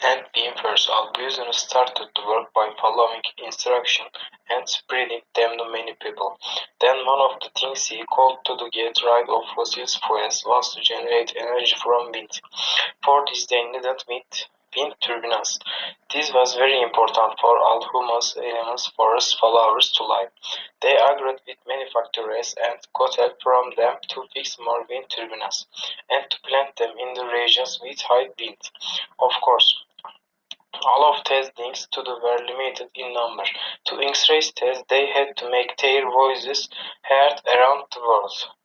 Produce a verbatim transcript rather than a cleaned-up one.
And being first, Albion started to work by following instructions and spreading them to many people. Then one of the things he called to do get rid of fossil fuels was to generate energy from wind. For this they needed wind, wind turbines. This was very important for all humus, animals, forest followers to live. They agreed with manufacturers and got help from them to fix more wind turbines and to plant them in the regions with high wind. Of course, all of these to the were limited in number. To increase this, they had to make their voices heard around the world.